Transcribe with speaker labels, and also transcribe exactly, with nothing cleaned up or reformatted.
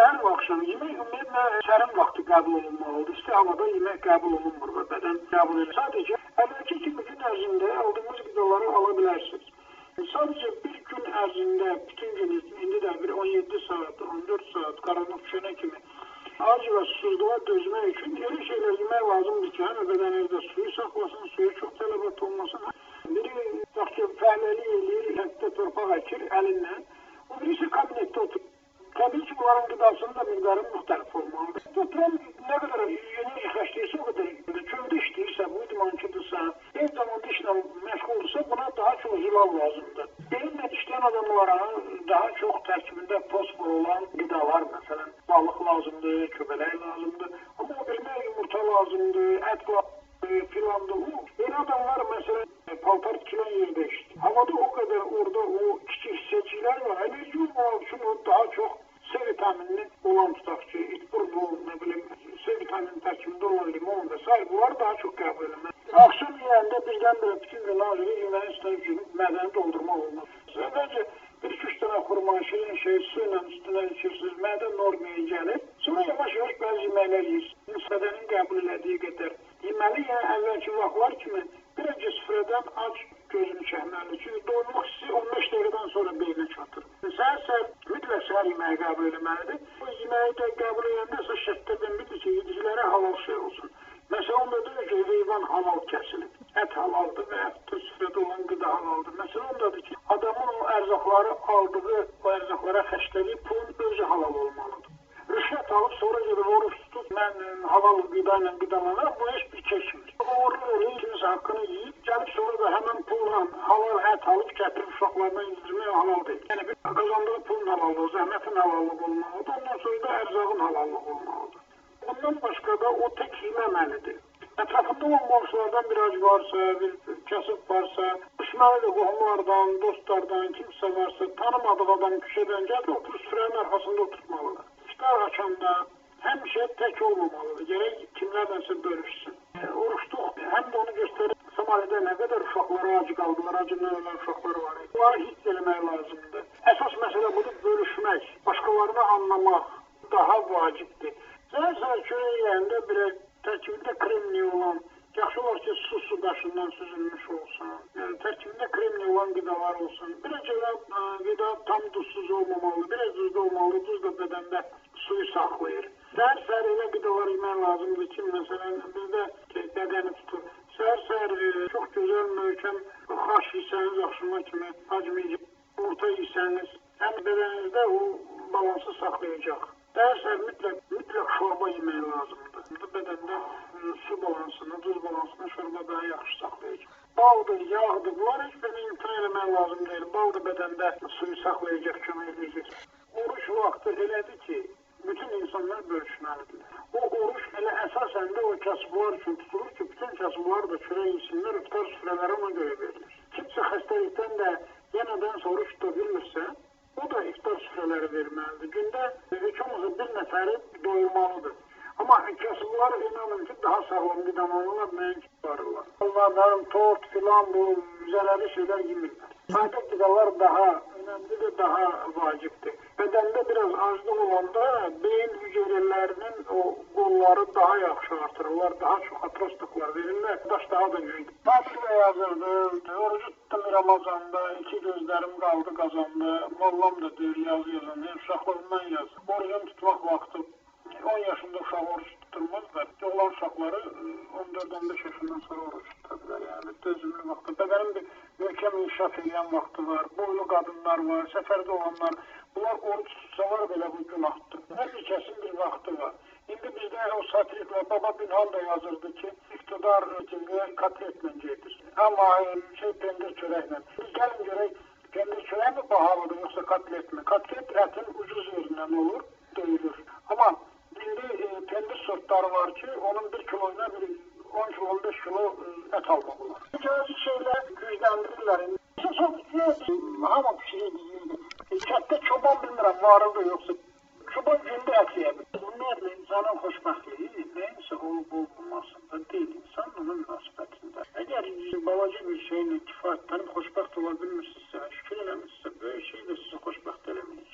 Speaker 1: səhər və axşam yemək ümumiyyətlə sərin vaxtı qəbul olunmalıdır. İsti havada yemək qəbul olunmur və bədən qəbul edir. Sadəcə əvvəlki kimi gün ərzində aldığınız qidaları ala bilərsiniz. Sadəcə bir gün ərzində bütün gün, indi də bir on yeddi saat, on dörd saat qaranlıq düşənə kimi ac və susuzluğa dözmək üçün elə şeylər yemək lazımdır ki, həm bədənizdə suyu saxlasın, suyu çox tələbat olmasın. Biri yaxşı fəhləlik eləyir, hətta torpaq əkir əlinlə. O birisi kabinetdə oturur. Təbii ki, bunların qidasının da miqdarı müxtəlif olmalıdır. Oturan nə qədər enerji xərcləyirsə o qədər çöldə işləyirsə, bu idmankıdırsa, ev zamanda işlə məşğuldursa buna daha çox zilal lazımdır. Beyinlə işləyən adamlara daha çox tərkibində fosfor olan qidalar, məsələn, balıq lazımdır, köbələk lazımdır. Amma o birinə yumurta lazımdır, ət lazımdır, filandır. Yeni adamlar, məsələn, paltar tikilən yerdə işləyir. Havada o qədər orada o kiçik hissəciklər var. Enerji olmamaq üçün o daha çox C vitaminli olan tutaq ki, itburnu, nə bilim, C vitamini tərkibində olan limon və s. Bunlar daha çox qəbul edilir. Akşam yeyəndə birdən-birə bütün gün naziri yeməyin üstünə günüb mədəni doldurmaq olmaz. Əvvəlcə bir iki üç dənə xurma, şirin şey, su ilə üstünə içirsiniz, mədə normaya gəlir. Sonra yavaş-yavaş bəzi yeməklər yiyirsiniz. Bədənin qəbul elədiyi qədər. Yeməli, yəni əvvəlki vaxtlar kimi bir öncə süfrədən ac gözünü çəkməlidir. Çünki doymaq hissi on beş dəqiqədən sonra beyinə çatır. Səhər-səhər mütləq səhər yeməyi qəbul etməlidir. Bu yeməyi də qəbul edəndə isə şərtlər deməkdir ki, yedicilərə halal şey olsun. Məsələn, onda deyir ki, heyvan halal kəsilib. Ət halaldır və hətta süfrədə olan qida halaldır. Məsələn, ondadır ki, adamın o ərzaqları aldığı, o ərzaqlara xərclədiyi pulun özü halal olmalıdır. Rüşvət alıb, sonra gedib oruç tutub, mən halal qida ilə qidalanıram, bu heç bir keçmir. Oruç olur, kimisi haqqını yiyib, gəlib sonra da həmən pulla halal ət alıb, gətirib uşaqlarına yedirmək halal deyil. Yəni, bir qazandığı pulun halallığı, zəhmətin halallıq olmalıdır, ondan sonra da ərzağın halallıq olmalıdır. Bundan başqa da o tək yeməməlidir. Ətrafında olan qonşulardan bir ac varsa, bir kasıb varsa, düşməlidir qohumlardan, dostlardan, kimsə varsa, tanımadığı adam küçədən gəldi, oturur süfrənin arxasında oturtmalıdır. İftar açanda həmişə tək olmamalıdır, gərək kimlərdensə bölüşsün. E, oruçluq həm də onu göstərir, Somalidə nə qədər uşaqları acı qaldılar, acından ölən uşaqlar var. Bunları hiss eləmək lazımdır. Əsas məsələ budur, bölüşmək, başqalarını anlamaq daha vacibdir. Səhər-səhər çörək yeyəndə bir tərkibində kremli olan, yaxşı olar ki, su su daşından süzülmüş olsun, yəni, tərkibində kremli olan qidalar olsun. Birəcələ qida tam duzsuz olmamalıdır, biraz duzda olmalıdır, duz da bədəndə suyu saxlayır. Səhər-səhər elə qidalar yemək lazımdır ki, məsələn, bizdə bədəni tutur. Səhər-səhər çox gözəl, möhkəm xaş yesəniz, axşama kimi hacmiyəcək, yumurta yesəniz, həm bədəninizdə o balansı saxlayacaq. Səhər-səhər mütləq, mütləq şorba yemək lazımdır. Bədəndə su balansını, duz balansını şorba daha yaxşı saxlayacaq. Baldır, yağdır, bunlar heç birini imtina eləmək lazım deyil. Bal da bədəndə suyu saxlayacaq, kömək edəcək. Oruç vaxtı elədir ki, bütün insanlar bölüşməlidir. O oruç elə əsasən də o kasıblar üçün tutulur ki, bütün kasıblar da çörək yesinlər, iftar süfrələri ona görə verilir. Kimsə xəstəlikdən də yenədən oruç tuta bilmirsə, o da iftar süfrələri verməlidir. Gündə heç olmasa bir nəfəri doyurmalıdır. Amma kasıblar inanın ki, daha sağlam qidalanırlar, nəinki varırlar. Onlardan tort filan bu zərərli şeylər yemirlər. Sadə qidalar daha önəmlidir, daha vacibdir. Bədəndə biraz aclıq olanda beyin hüceyrələrinin o qolları daha yaxşı artırırlar, daha çox atrostoklar verirlər, daş daha da güclüdür. Tatillə yazırdım, orucu tuttum Ramazanda, iki gözlərim qaldı qazanda, mollam da deyir yaz yazın, uşaqlarından yaz. Orucunu tutmaq vaxtı on yaşında uşaq oruç tutturmazlar. Oğlan uşaqları on dörd on beş yaşından sonra oruç tutarlar. Yəni dözümlü vaxtı. Bədənin bir möhkəm inkişaf edən vaxtı var. Boylu qadınlar var, səfərdə olanlar. Bunlar oruç tutsalar belə bu günahdır. Hər bir kəsin bir vaxtı var. İndi bizdə o satiriklə Baba Bünhan da yazırdı ki, iqtidar reytinqə kotletlə gedir. Amma şey pendir çörəklə. Biz gəlin görək, pendir çörək mi bahalıdır yoxsa kotlet mi? Kotlet ətin ucuz yerindən olur, döyülür. Amma İndi e, pendir sortları var ki, onun bir kiloyla bir on kilo, on beş kilo e, ət almaq olar. Mücazı şeylər gücləndirirlər. Əsas o ki, hamı pişirir deyirdi. E, kətdə çoban bilmirəm, varıldı yoxsa. Çoban gündə ət yeyə Ümumiyyətlə, insanın xoşbəxtliyi neyinsə olub olmasında deyil, insanın onun münasibətində. Əgər balaca bir şeylə kifayətlənib xoşbəxt ola bilmirsinizsə, şükür eləmişsinizsə, böyük şey də sizi xoşbəxt eləməyəcək.